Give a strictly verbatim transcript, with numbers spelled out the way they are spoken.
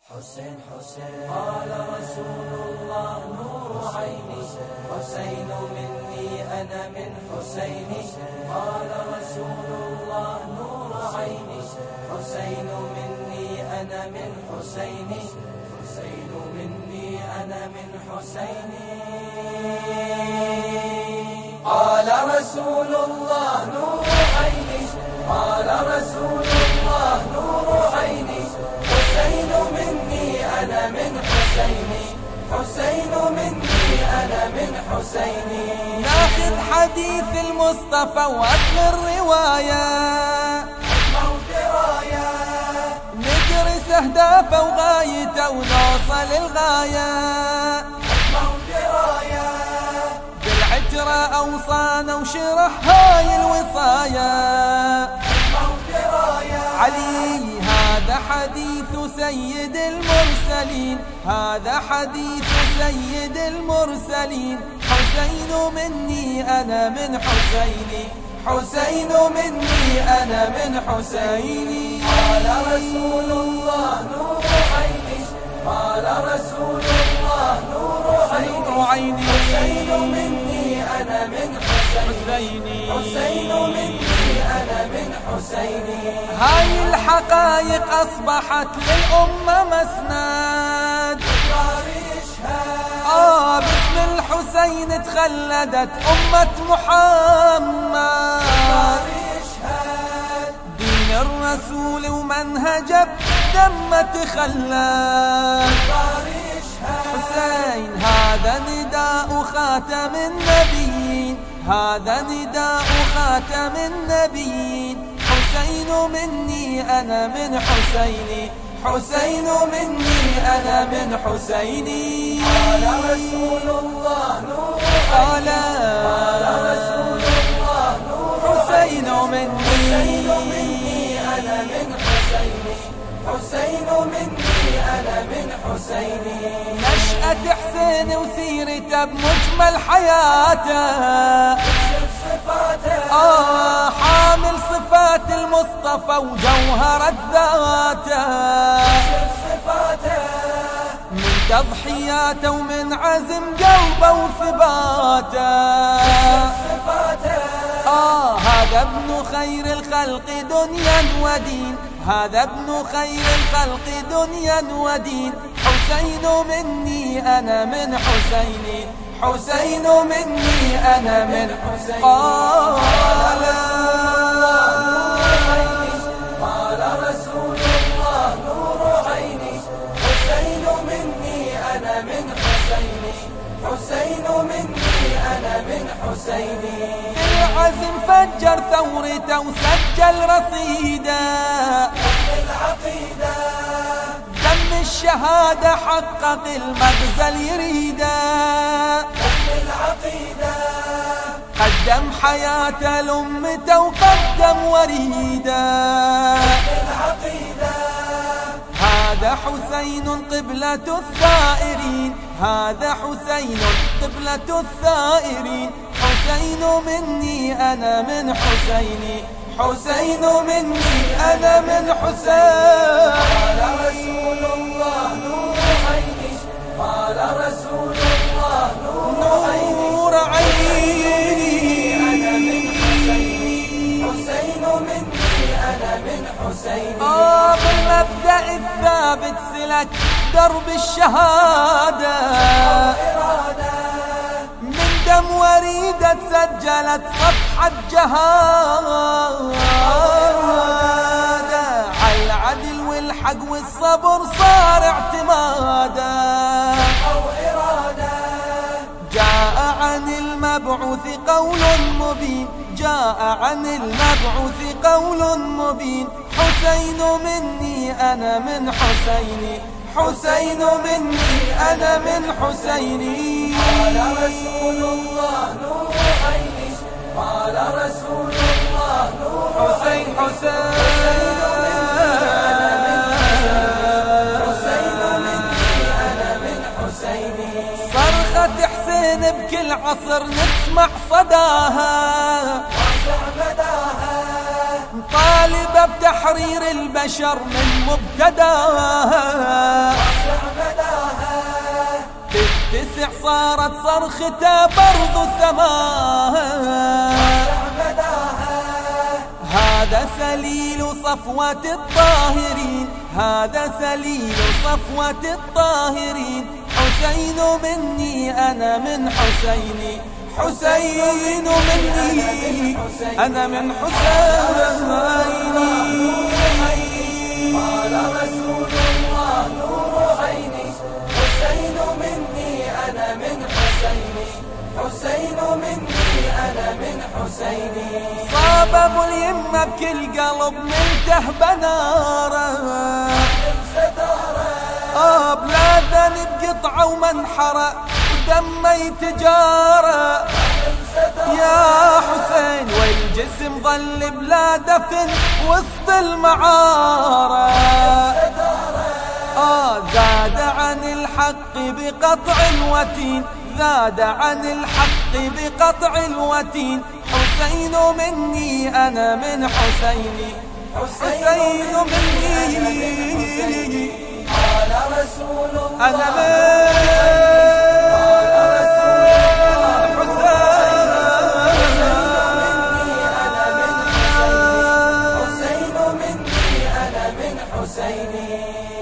حسين حسين قال رسول الله نور عيني، حسين مني أنا من حسيني. قال رسول الله نور عيني، حسين مني أنا من حسيني. حسين مني أنا من حسيني. قال رسول الله نور عيني، قال رسول الله نور عيني، حسين مني أنا من حسيني. حسين مني أنا من حسيني. ناخذ حديث المصطفى وأصل الرواية، موت راية ندرس أهدافه وغايته ونوصل الغاية. موت راية بالعترة أوصانا وشرح هاي الوصايا. موت راية علي هذا حديث سيد المرسلين، هذا حديث سيد المرسلين. حسين مني أنا من حسيني، حسين مني أنا من حسيني. قال رسول الله نور عيني، قال رسول الله نور عيني، حسين مني أنا من حسيني. حسين مني أنا من حسيني. هاي الحقائق أصبحت للأمة مسند، آه باسم الحسين تخلدت أمة محمد. دين الرسول ومنهجه بدم تخلد. حسين هذا نداء خاتم النبيين، هذا نداء خاتم النبيين. حسين مني أنا من حسيني، حسين مني أنا من حسيني. قال رسول الله نور قال قال رسول الله نور حسين مني، حسين مني أنا من حسيني. حسين مني أنا من حسيني. نشأة حسين وسيرته بمجمل حياته، صفاته آه حامل صفات المصطفى وجوهرة ذاته. صفاته من تضحياته ومن عزم قلبه وثباته. صفاته آه هذا ابن خير الخلق دنيا ودين، هذا ابن خير الخلق دنيا ودين. حسين مني أنا من حسيني، حسين مني أنا من حسيني. قال قال رسول الله نور عيني، حسين مني أنا من حسيني. حسين مني أنا من حسيني. العزم فجر ثورته وسجل رصيده، العقيدة دم الشهادة حقق المغزى يريده. العقيدة قدم حياته لأمته وقدم وريده. العقيدة هذا حسين قبلة الثائرين، هذا حسين قبلة الثائرين. حسين مني أنا من حسيني، حسين مني أنا من حسين. قال رسول الله نور عيني، قال رسول الله نور عيني، نور عيني أنا من حسيني. حسين مني أنا من حسيني. آه بالمبدأ الثابت سلك درب الشهادة، إرادة من دم وريدة سجلت صفحة جهادة. على العدل والحق والصبر صار اعتمادا. أو إرادة جاء عن المبعوث قول مبين، جاء عن المبعوث قول مبين. حسين مني أنا من حسيني، حسين مني أنا من حسيني. قال رسول الله نور عيني، قال رسول الله نور حسين حسين حسين مني أنا من حسيني. صرخة حسين بكل عصر نسمع صداها، مداها طالبة بتحرير البشر من مبتداها. صارت صرخته برضو سماها. هذا سليل صفوة الطاهرين، هذا سليل صفوة الطاهرين، حسين مني أنا من حسيني، حسين مني أنا من حسيني. قال رسول الله نور عيني، حسين مني أنا من حسيني، حسين مني أنا من حسيني. صاب ابو اليمة بكل قلب ملته بناره، آه بلا ذنب قطعه ومنحره ودمه تجاره. يا حسين والجسم ظل بلا دفن وسط المعاره. آه زاد عن الحق بقطع الوتين، زاد عن الحق بقطع الوتين، حسين مني أنا من حسيني، حسين مني. قال رسول الله أنا من حسين مني أنا من حسيني.